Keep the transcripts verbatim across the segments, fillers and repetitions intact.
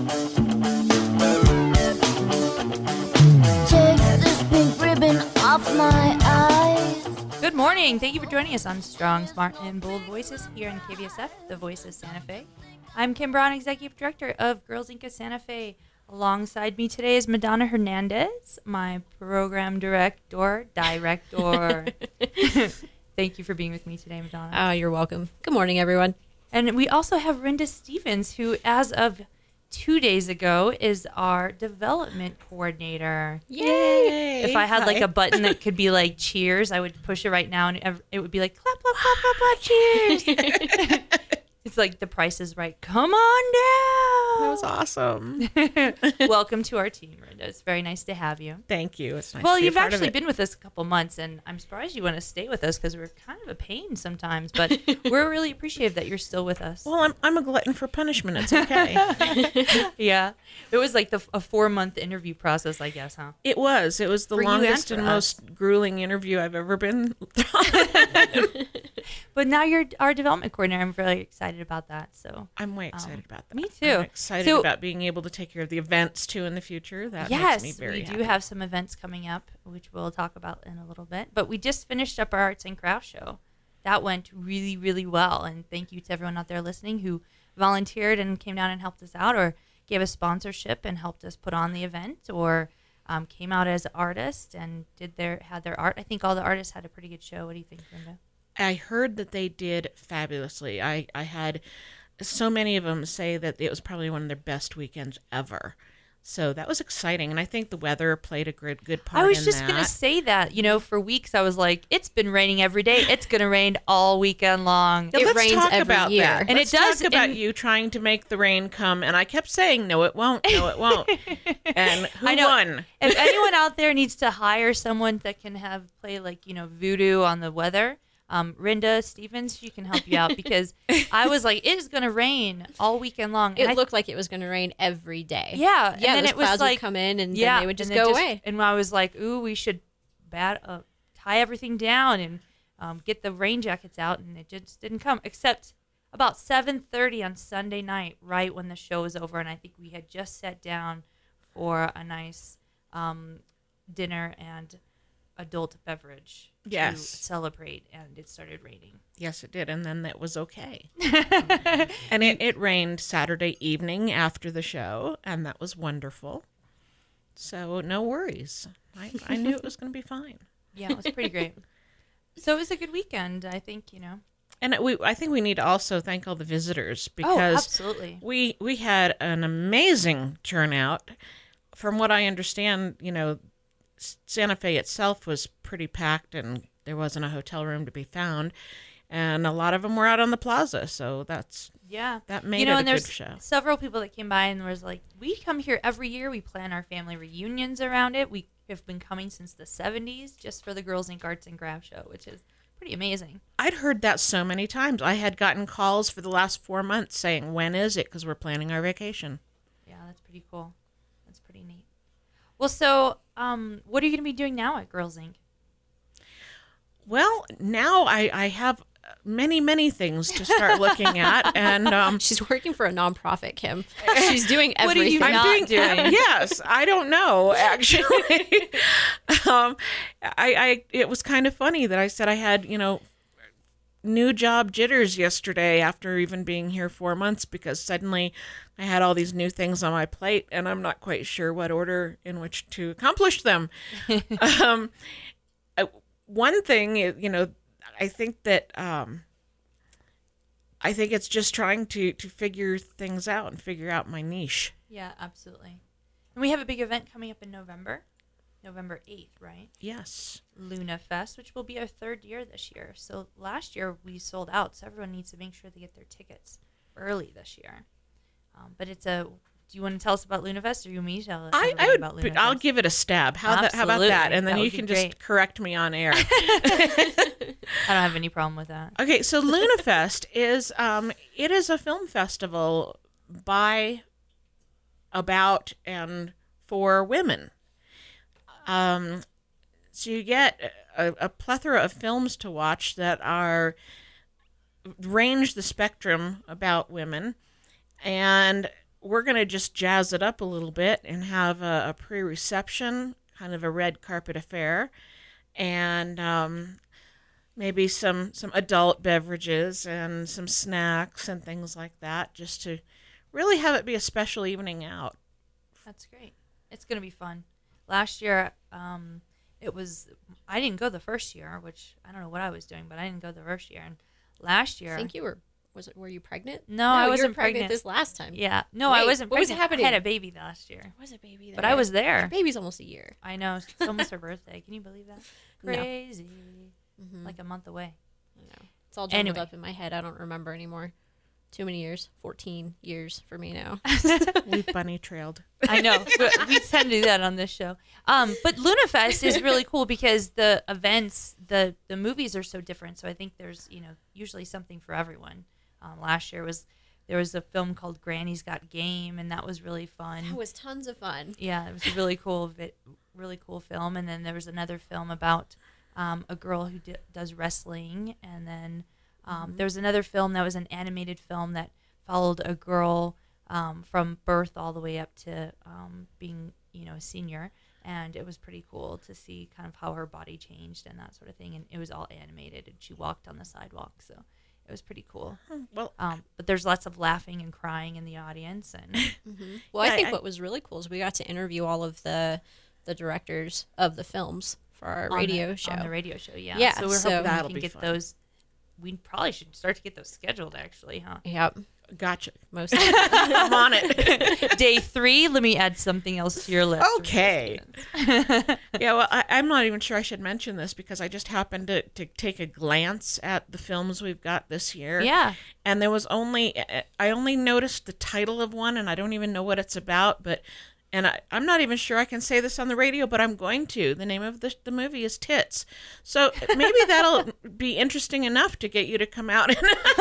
My eyes. Good morning. Thank you for joining us on Strong, Smart, and Bold Voices here on K V S F, the voice of Santa Fe. I'm Kim Brown, Executive Director of Girls Incorporated Santa Fe. Alongside me today is Madonna Hernandez, my Program Director. Director. Thank you for being with me today, Madonna. Oh, you're welcome. Good morning, everyone. And we also have Rinda Stevens, who, as of two days ago, is our development coordinator. Yay! If I had Hi. like a button that could be like cheers, I would push it right now and ev- it would be like clap, clap, clap, clap, clap, cheers. It's like The Price is Right. Come on That down. was awesome. Welcome to our team, Rinda. It's very nice to have you. Thank you. It's nice Well, to be a you've part of actually it. been with us a couple months, and I'm surprised you want to stay with us because we're kind of a pain sometimes, but we're really appreciative that you're still with us. Well, I'm I'm a glutton for punishment. It's okay. Yeah. It was like the, a four-month interview process, I guess, huh? It was. It was the For you and longest for and us. most grueling interview I've ever been. But now you're our development coordinator. I'm really excited about that. So I'm way excited Um, about that. me too. I'm excited So- about being able to take care of the events too in the future. That yes, makes me very we do happy. have some events coming up, which we'll talk about in a little bit. But we just finished up our arts and crafts show. That went really, really well. And thank you to everyone out there listening who volunteered and came down and helped us out, or gave us sponsorship and helped us put on the event, or um, came out as artists and did their had their art. I think all the artists had a pretty good show. What do you think, Linda? I heard that they did fabulously. I, I had so many of them say that it was probably one of their best weekends ever. So that was exciting. And I think the weather played a good, good part I was in just that. going to say that. You know, for weeks I was like, it's been raining every day. It's going to rain all weekend long. Yeah, It let's rains talk every about year. that. And Let's it does talk about in- you trying to make the rain come, and I kept saying, "No, it won't. No, it won't." And who I know. won? If anyone out there needs to hire someone that can have play like, you know, voodoo on the weather, um, Rinda Stevens, she can help you out, because I was like, it is going to rain all weekend long. It And I- looked like it was going to rain every day. yeah. And Yeah, then those it was clouds like, would come in and yeah, then they would just and it go away. And I was like, ooh, we should bat, uh, tie everything down and um, get the rain jackets out. And it just didn't come, except about seven thirty on Sunday night, right when the show was over. And I think we had just sat down for a nice um, dinner and adult beverage Yes. to celebrate, and it started raining. Yes, it did, and then that was okay. And it, it rained Saturday evening after the show, and that was wonderful. So no worries. I, I knew it was going to be fine. Yeah, it was pretty great. So it was a good weekend, I think, you know. And we, I think we need to also thank all the visitors, Oh, because absolutely. we we had an amazing turnout. From what I understand, you know, S- Santa Fe itself was pretty packed, and there wasn't a hotel room to be found, and a lot of them were out on the plaza. So that's Yeah. that made you know, it a and good there's show. several people that came by and was like, we come here every year. We plan our family reunions around it. We have been coming since the seventies just for the Girls Incorporated Arts and Crafts show, which is pretty amazing. I'd heard that so many times. I had gotten calls for the last four months saying, "When is it?" Because we're planning our vacation. Yeah, that's pretty cool. That's pretty neat. Well, so um, what are you going to be doing now at Girls Incorporated? Well, now I, I have many, many things to start looking at, and um, She's working for a nonprofit, Kim. She's doing What are you everything. not I'm doing? yes, I don't know actually. um, I, I it was kind of funny that I said I had you know new job jitters yesterday after even being here four months because suddenly I had all these new things on my plate and I'm not quite sure what order in which to accomplish them. um, I, one thing is, you know, I think that um, I think it's just trying to to figure things out and figure out my niche. Yeah, absolutely. And we have a big event coming up in November, November eighth, right? Yes. Luna Fest, which will be our third year this year. So last year we sold out, so everyone needs to make sure they get their tickets early this year. Um, but it's a. Do you want to tell us about Luna Fest, or you want me to tell I, everybody I would. about Luna I'll Fest? give it a stab. How, that, how about Absolutely. that? And then That you would be can just great. correct me on air. I don't have any problem with that. Okay, so Luna Fest is um, it is a film festival by, about, and for women. Um, so you get a, a plethora of films to watch that are range the spectrum about women, and we're going to just jazz it up a little bit and have a, a pre-reception, kind of a red carpet affair, and um, maybe some, some adult beverages and some snacks and things like that, just to really have it be a special evening out. That's great. It's going to be fun. Last year, um, it was, I didn't go the first year, which I don't know what I was doing, but I didn't go the first year. And last year, I think you were. Was it? Were you pregnant? No, I you were wasn't pregnant, pregnant. this last time. yeah, no, I Wait, wasn't what was pregnant. happening? I had a baby last year, Was a baby there? but I was there. Your baby's almost a year. I know. It's almost her birthday. Can you believe that? No. Crazy. Mm-hmm. Like a month away. I know. It's all jumbled Anyway. up in my head. I don't remember anymore. Too many years. fourteen years for me now. We've bunny trailed. I know. But we tend to do that on this show. Um, but LunaFest is really cool because the events, the the movies are so different. So I think there's, you know, usually something for everyone. Um, last year was there was a film called Granny's Got Game, and that was really fun. That was tons of fun. Yeah, it was a really cool, vi- really cool film. And then there was another film about um, a girl who d- does wrestling, and then um, Mm-hmm. there was another film that was an animated film that followed a girl um, from birth all the way up to um, being, you know, a senior. And it was pretty cool to see kind of how her body changed and that sort of thing. And it was all animated, and she walked on the sidewalk, so it was pretty cool. Well, Um, but there's lots of laughing and crying in the audience, and Mm-hmm. Well, Yeah, I think I- what was really cool is we got to interview all of the the directors of the films for our on radio the, show. on the radio show. Yeah, Yeah, So we're so- hoping That'll we be can get fun. those. We probably should start to get those scheduled, actually, huh? Yep, gotcha. most. I'm on it. Day three. Let me add something else to your list. Okay. Yeah, well, I, I'm not even sure I should mention this because I just happened to, to take a glance at the films we've got this year. Yeah. And there was only, I only noticed the title of one, and I don't even know what it's about, but, and I, I'm not even sure I can say this on the radio, but I'm going to. The name of the, the movie is Tits. So maybe that'll be interesting enough to get you to come out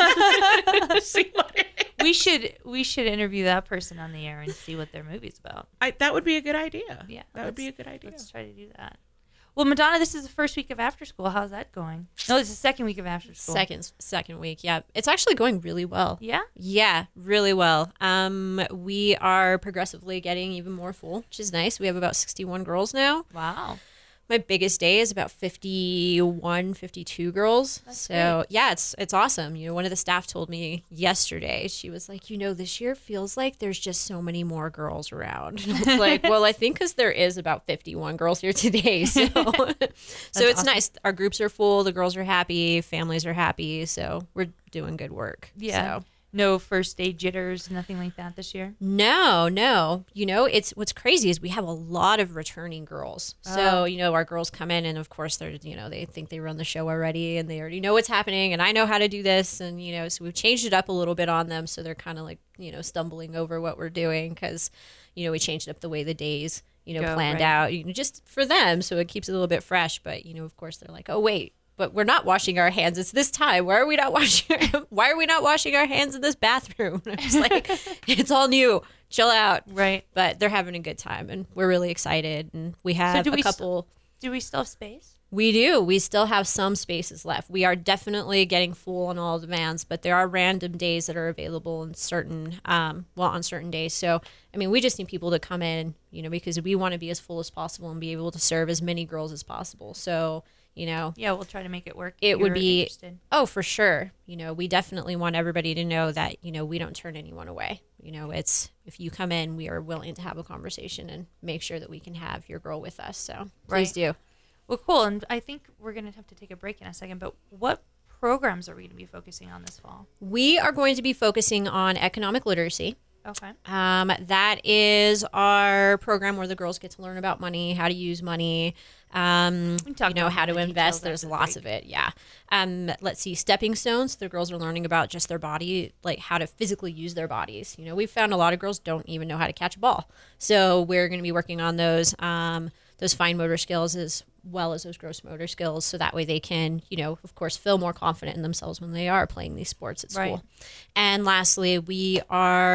and see what it is. We should we should interview that person on the air and see what their movie's about. I, that would be a good idea. Yeah, That would be a let's- good idea. Let's try to do that. Well, Madonna, this is the first week of after school. How's that going? No, it's the second week of after school. Second second week, yeah. It's actually going really well. Yeah. Yeah, really well. Um, we are progressively getting even more full, which is nice. We have about sixty-one girls now. Wow. My biggest day is about fifty-one, fifty-two girls. That's so great. yeah, it's it's awesome. You know, one of the staff told me yesterday, she was like, you know, this year feels like there's just so many more girls around. And I was like, well, I think because there is about fifty-one girls here today. So, so it's awesome. nice. Our groups are full. The girls are happy. Families are happy. So we're doing good work. Yeah. So. No first day jitters, nothing like that this year. No, no. You know, it's what's crazy is we have a lot of returning girls. So, Oh. you know, our girls come in and of course they're, you know, they think they run the show already and they already know what's happening and I know how to do this. And, you know, so we've changed it up a little bit on them. So they're kind of like, you know, stumbling over what we're doing because, you know, we changed up the way the days, you know, Go, planned right. out, you know, just for them. So it keeps it a little bit fresh. But, you know, of course they're like, oh, wait. But we're not washing our hands. It's this time. Why are we not washing? Why are we not washing our hands in this bathroom? And I'm just like, it's all new. Chill out. Right. But they're having a good time, and we're really excited. And we have do a we st- couple. Do we still have space? We do. We still have some spaces left. We are definitely getting full on all the vans, but there are random days that are available in certain, um, well, on certain days. So, I mean, we just need people to come in, you know, because we want to be as full as possible and be able to serve as many girls as possible. So, you know, Yeah, we'll try to make it work. It if would you're be- interested. oh, for sure. You know, we definitely want everybody to know that, you know, we don't turn anyone away. You know, it's if you come in, we are willing to have a conversation and make sure that we can have your girl with us. So please Right. do. Well, cool. And I think we're going to have to take a break in a second. But what programs are we going to be focusing on this fall? We are going to be focusing on economic literacy. Okay. Um, that is our program where the girls get to learn about money, how to use money, um, We can talk you know, about how to more invest. details There's after the lots break. of it. Yeah. Um, let's see, stepping stones. The girls are learning about just their body, like how to physically use their bodies. You know, we've found a lot of girls don't even know how to catch a ball. So we're going to be working on those, um, those fine motor skills as well as those gross motor skills. So that way they can, you know, of course, feel more confident in themselves when they are playing these sports at school. Right. And lastly, we are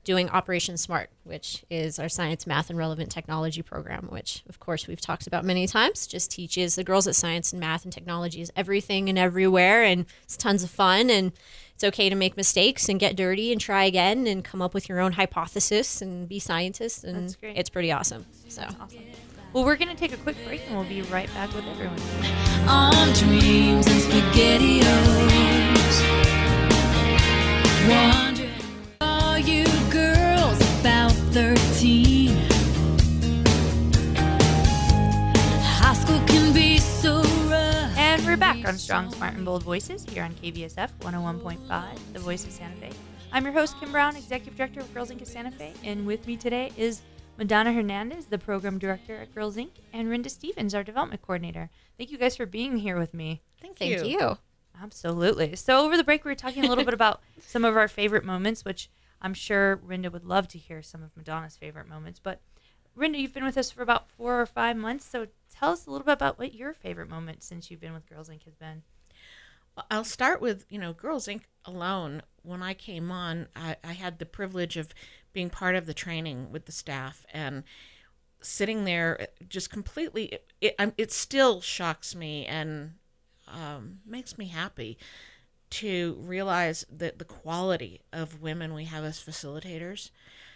doing Operation Smart, which is our science, math, and relevant technology program, which, of course, we've talked about many times. Just teaches the girls that science and math and technology is everything and everywhere, and it's tons of fun, and it's okay to make mistakes and get dirty and try again and come up with your own hypothesis and be scientists, and That's great. it's pretty awesome. So, Awesome. Well, we're going to take a quick break, and we'll be right back with everyone. On dreams and spaghettios. Wondering, are you girls about thirteen? High school can be so rough. And we're back on Strong, Smart, and Bold Voices here on K B S F one oh one point five, the voice of Santa Fe. I'm your host, Kim Brown, Executive Director of Girls Incorporated Santa Fe, and with me today is Madonna Hernandez, the Program Director at Girls Incorporated, and Rinda Stevens, our Development Coordinator. Thank you guys for being here with me. Thank, thank you. you. Absolutely. So over the break, we were talking a little bit about some of our favorite moments, which I'm sure Rinda would love to hear some of Madonna's favorite moments. But Rinda, you've been with us for about four or five months, so tell us a little bit about what your favorite moment since you've been with Girls Incorporated has been. Well, I'll start with, you know, Girls Incorporated alone. When I came on, I, I had the privilege of being part of the training with the staff and sitting there just completely, it, it, it still shocks me and um, makes me happy to realize that the quality of women we have as facilitators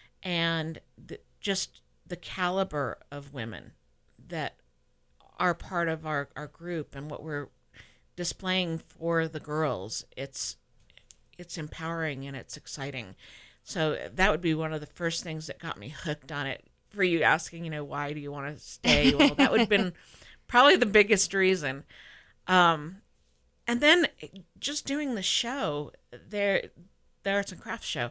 and the, just the caliber of women that are part of our, our group and what we're displaying for the girls. It's it's empowering and it's exciting. So that would be one of the first things that got me hooked on it. For you asking, you know, why do you want to stay? Well, that would have been probably the biggest reason. Um, and then just doing the show, there, the Arts and Crafts show,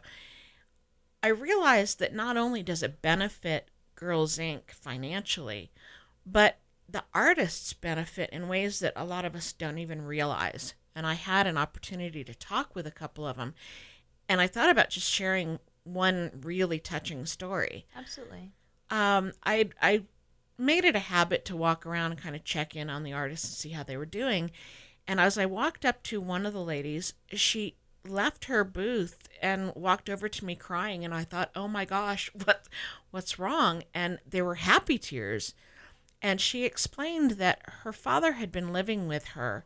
I realized that not only does it benefit Girls Incorporated financially, but the artists benefit in ways that a lot of us don't even realize. And I had an opportunity to talk with a couple of them, and I thought about just sharing one really touching story. Absolutely. Um, I I made it a habit to walk around and kind of check in on the artists and see how they were doing. And as I walked up to one of the ladies, she left her booth and walked over to me crying, and I thought, oh my gosh, what what's wrong? And there were happy tears. And she explained that her father had been living with her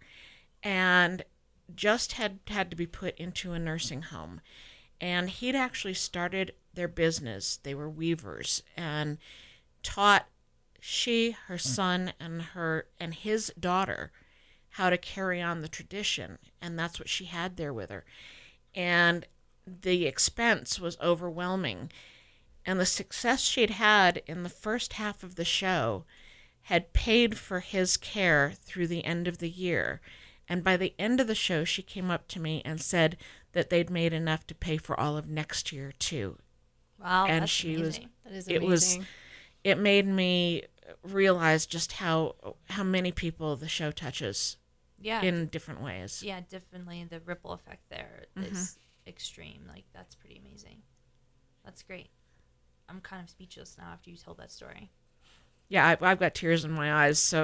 and just had had to be put into a nursing home. And he'd actually started their business. They were weavers and taught she, her son, and her and his daughter how to carry on the tradition. And that's what she had there with her. And the expense was overwhelming. And the success she'd had in the first half of the show had paid for his care through the end of the year. And by the end of the show, she came up to me and said that they'd made enough to pay for all of next year, too. Wow, and that's she amazing. was, That is it was, amazing. it made me realize just how how many people the show touches Yeah. in different ways. Yeah, definitely the ripple effect there is extreme. Like, that's pretty amazing. That's great. I'm kind of speechless now after you told that story. Yeah, I, I've got tears in my eyes, so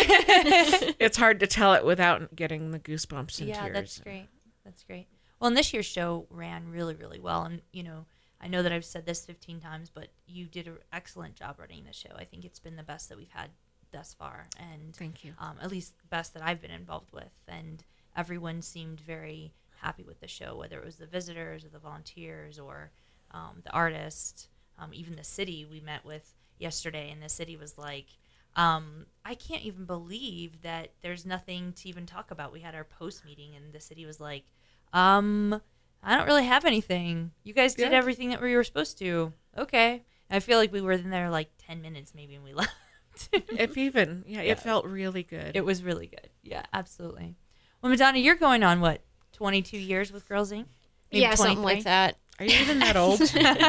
it's hard to tell it without getting the goosebumps and yeah, tears. that's great. That's great. Well, and this year's show ran really, really well. And, you know, I know that I've said this fifteen times, but you did an excellent job running the show. I think it's been the best that we've had thus far. And Thank you. Um, at least the best that I've been involved with. And everyone seemed very happy with the show, whether it was the visitors or the volunteers or um, the artists, um, even the city we met with yesterday. And the city was like, um, I can't even believe that there's nothing to even talk about. We had our post meeting and the city was like, um, I don't really have anything. You guys did Yeah. everything that we were supposed to. Okay. I feel like we were in there like ten minutes maybe and we left. If even, yeah, Yeah. it felt really good. It was really good. Yeah, absolutely. Well, Madonna, you're going on what, twenty-two years with Girls Incorporated? Maybe Yeah, something twenty-three? like that. Are you even that old?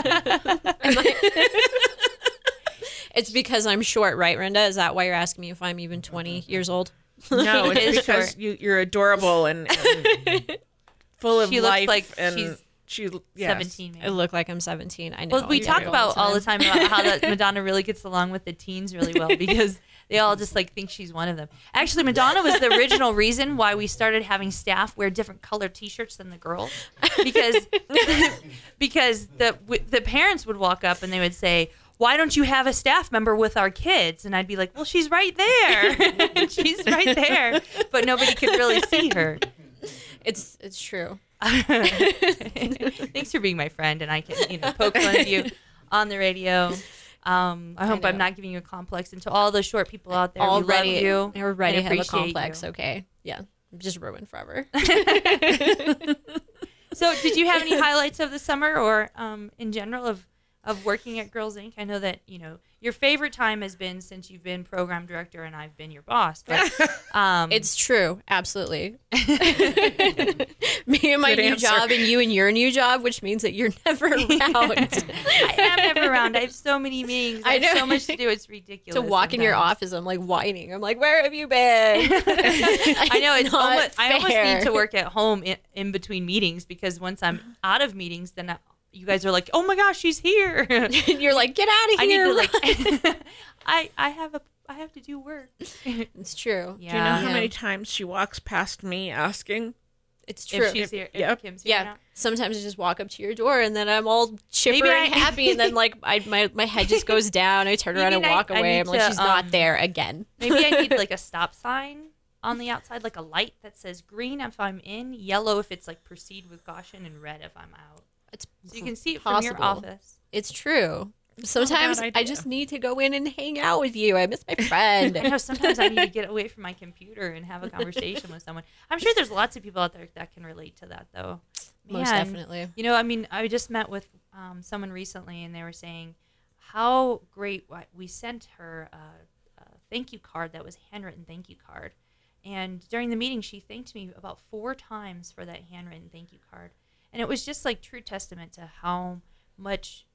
It's because I'm short, right, Rinda? Is that why you're asking me if I'm even twenty years old? No, It is it's because short. you, you're adorable and, and full of She life. looks like and she's She yes. seventeen. Maybe. I look like I'm seventeen. I know. Well, we I talk do about all the time about how that Madonna really gets along with the teens really well because they all just like think she's one of them. Actually, Madonna was the original reason why we started having staff wear different colored T-shirts than the girls, because because the the parents would walk up and they would say, "Why don't you have a staff member with our kids?" And I'd be like, "Well, she's right there. She's right there," but nobody could really see her. It's it's true. Thanks for being my friend, and I can, you know, poke fun of you on the radio. Um, I hope I I'm know. not giving you a complex. And to all the short people out there, Already, we love you. already and have a appreciate complex. you. Okay, yeah, I'm just ruined forever. So, did you have any highlights of the summer, or um, in general of of working at Girls Incorporated? I know that you know your favorite time has been since you've been program director and I've been your boss. But um, It's true, absolutely. Me and my Good new answer. job, and you and your new job, which means that you're never around. I am never around. I have so many meetings. I, I have know. so much to do. It's ridiculous. To walk in your sometimes. office, I'm like whining. I'm like, where have you been? I know it's not almost, I almost fair. need to work at home in, in between meetings because once I'm out of meetings, then I, you guys are like, "Oh my gosh, she's here!" And you're like, get out of I need here. to like, I I have a I have to do work. It's true. Yeah. Do you know how Yeah. many times she walks past me asking? It's true. If she's here, if Yep. Kim's here Yeah. now. Sometimes I just walk up to your door and then I'm all chipper Maybe and I- happy, and then like I, my my head just goes down. I turn around Maybe and I- walk I away. need I'm like, to, she's um, not there again. Maybe I need like a stop sign on the outside, like a light that says green if I'm in, yellow if it's like proceed with caution, and red if I'm out. It's So you can see it from your possible. office. It's true. Sometimes bad I idea. just need to go in and hang out with you. I miss my friend. I know sometimes I need to get away from my computer and have a conversation with someone. I'm sure there's lots of people out there that can relate to that, though. Most Man, definitely. You know, I mean, I just met with um, someone recently, and they were saying how great what we sent her a, a thank you card that was handwritten thank you card. And during the meeting, she thanked me about four times for that handwritten thank you card. And it was just like true testament to how much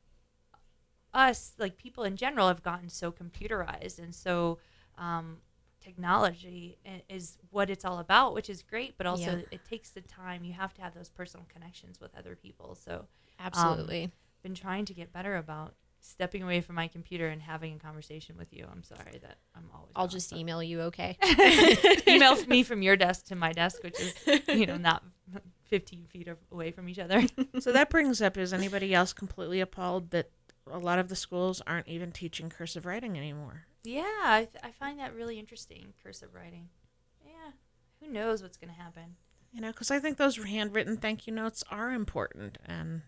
us, like people in general, have gotten so computerized and so um, technology i- is what it's all about, which is great, but also Yeah. it takes the time. You have to have those personal connections with other people. So Absolutely. been trying to get better about stepping away from my computer and having a conversation with you. I'm sorry that I'm always I'll gone, just but- email you, okay? email me from your desk to my desk, which is, you know, not fifteen feet of- away from each other. So that brings up, is anybody else completely appalled that a lot of the schools aren't even teaching cursive writing anymore? Yeah, I, th- I find that really interesting, cursive writing. Yeah, who knows what's going to happen. You know, because I think those handwritten thank you notes are important, and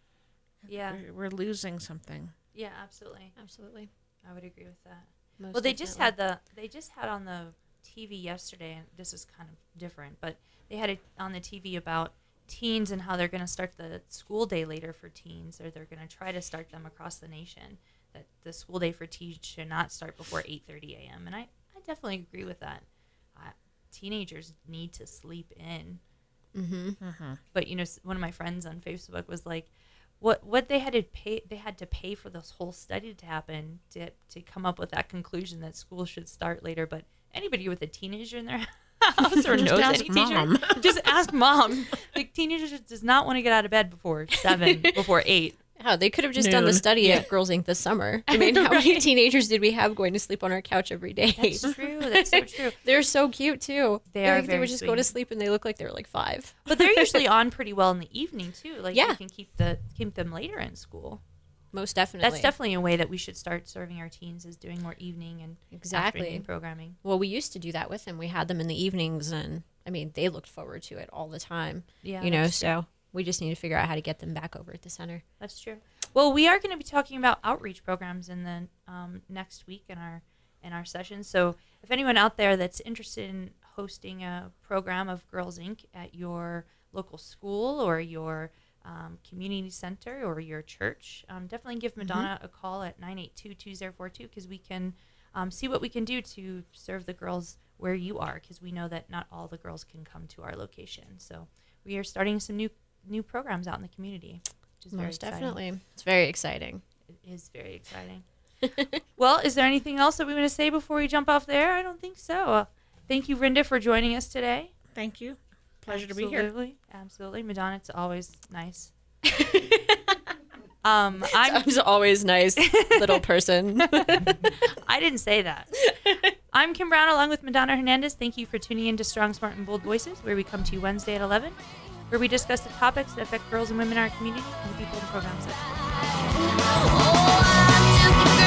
Yeah, we're, we're losing something. yeah, absolutely. Absolutely. I would agree with that. Most Well, they just definitely. had the they just had on the T V yesterday, and this is kind of different, but they had it on the T V about teens and how they're going to start the school day later for teens, or they're going to try to start them across the nation. That the school day for teens should not start before eight thirty a.m. And I, I definitely agree with that. Uh, teenagers need to sleep in. Mm-hmm. But you know, s- one of my friends on Facebook was like, "What what they had to pay? They had to pay for this whole study to happen to to come up with that conclusion that school should start later." But anybody with a teenager in their house or Just knows ask any teacher, mom. just ask mom. Like teenagers just does not want to get out of bed before seven, before eight. Oh, they could have just done the Noon. study at Girls Incorporated this summer. I mean, how many Right. teenagers did we have going to sleep on our couch every day? That's true. That's so true. They're so cute too. They They're are like, They very would just go to sweet. sleep and they look like they're like five. But they're usually on pretty well in the evening too. Like Yeah. you can keep the keep them later in school. Most definitely. That's definitely a way that we should start serving our teens, is doing more evening and Exactly. afternoon programming. Well, we used to do that with them. We had them in the evenings, and I mean, they looked forward to it all the time. Yeah, you know, that's true. so we just need to figure out how to get them back over at the center. That's true. Well, we are going to be talking about outreach programs in the um, next week in our in our session. So, if anyone out there that's interested in hosting a program of Girls Incorporated at your local school or your um, community center or your church, um, definitely give Madonna a call at nine eight two, two zero four two because we can um, see what we can do to serve the girls where you are, because we know that not all the girls can come to our location. So, we are starting some new new programs out in the community. Which is very Most exciting. definitely. It's very exciting. It is very exciting. Well, is there anything else that we want to say before we jump off there? I don't think so. Uh, thank you, Rinda, for joining us today. Thank you. Pleasure to be here. Absolutely. Absolutely. Madonna, it's always nice Um, I'm I was always nice little person. I didn't say that. I'm Kim Brown along with Madonna Hernandez. Thank you for tuning in to Strong, Smart, and Bold Voices, where we come to you Wednesday at eleven, where we discuss the topics that affect girls and women in our community and the people and programs that support them. Oh, I'm just a girl.